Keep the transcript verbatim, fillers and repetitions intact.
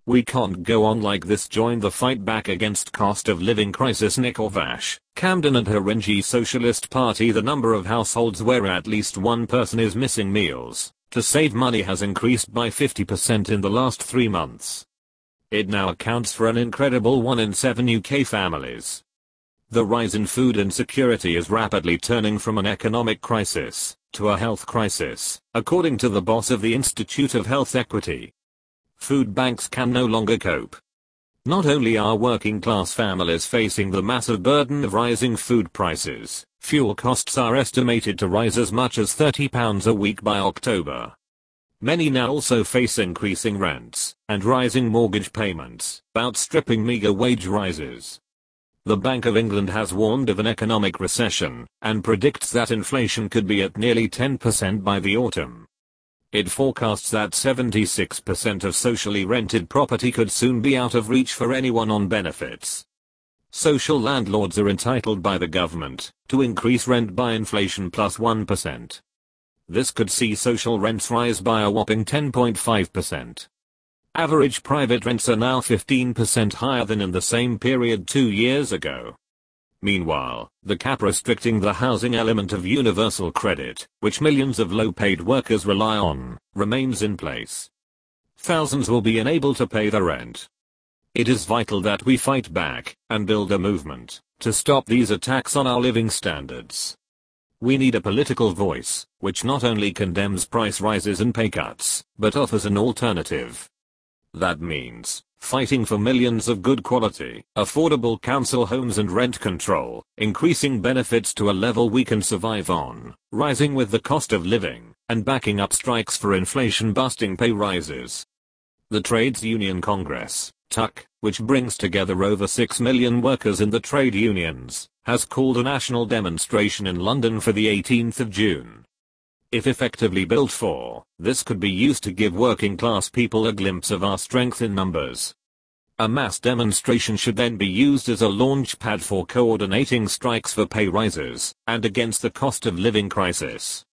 We can't go on like this. Join the fight back against cost of living crisis. Nicole Vash, Camden and Haringey Socialist Party. The number of households where at least one person is missing meals to save money has increased by fifty percent in the last three months. It now accounts for an incredible one in seven U K families. The rise in food insecurity is rapidly turning from an economic crisis to a health crisis, according to the boss of the Institute of Health Equity. Food banks can no longer cope. Not only are working class families facing the massive burden of rising food prices, fuel costs are estimated to rise as much as thirty pounds a week by October. Many now also face increasing rents and rising mortgage payments, outstripping meager wage rises. The Bank of England has warned of an economic recession and predicts that inflation could be at nearly ten percent by the autumn. It forecasts that seventy-six percent of socially rented property could soon be out of reach for anyone on benefits. Social landlords are entitled by the government to increase rent by inflation plus one percent. This could see social rents rise by a whopping ten point five percent. Average private rents are now fifteen percent higher than in the same period two years ago. Meanwhile, the cap restricting the housing element of universal credit, which millions of low-paid workers rely on, remains in place. Thousands will be unable to pay the rent. It is vital that we fight back and build a movement to stop these attacks on our living standards. We need a political voice which not only condemns price rises and pay cuts, but offers an alternative. That means fighting for millions of good quality, affordable council homes and rent control, increasing benefits to a level we can survive on, rising with the cost of living, and backing up strikes for inflation-busting pay rises. The Trades Union Congress, T U C, which brings together over six million workers in the trade unions, has called a national demonstration in London for the eighteenth of June. If effectively built for, this could be used to give working class people a glimpse of our strength in numbers. A mass demonstration should then be used as a launch pad for coordinating strikes for pay rises and against the cost of living crisis.